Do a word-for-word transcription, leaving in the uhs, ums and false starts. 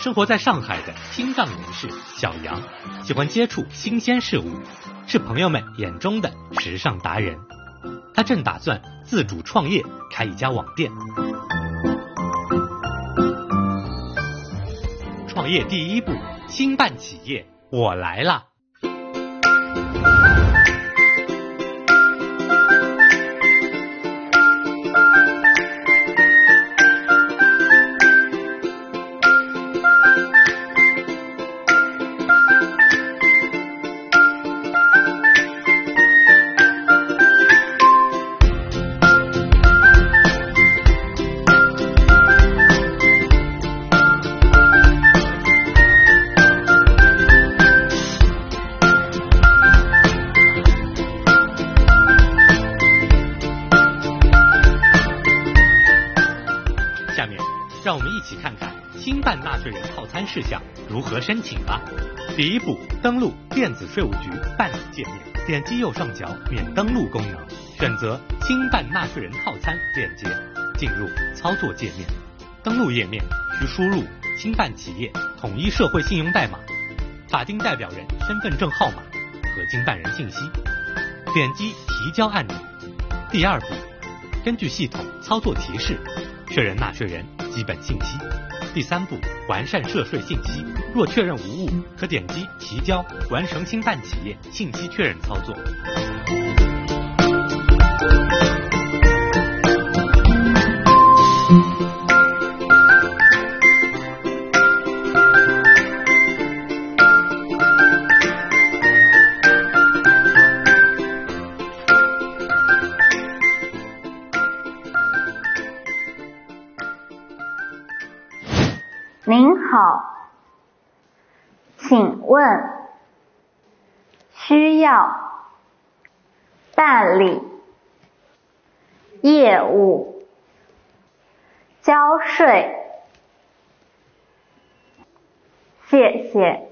生活在上海的新浪人士小杨，喜欢接触新鲜事物，是朋友们眼中的时尚达人。他正打算自主创业，开一家网店。创业第一步，新办企业，我来了。下面让我们一起看看新办纳税人套餐事项如何申请吧。第一步，登录电子税务局办理界面，点击右上角免登录功能，选择新办纳税人套餐链接，进入操作界面。登录页面需输入新办企业统一社会信用代码、法定代表人身份证号码和经办人信息，点击提交按钮。第二步，根据系统操作提示确认纳税人基本信息。第三步，完善涉税信息，若确认无误，可点击提交，完成新办企业信息确认操作。 您好，请问需要办理业务、交税？谢谢。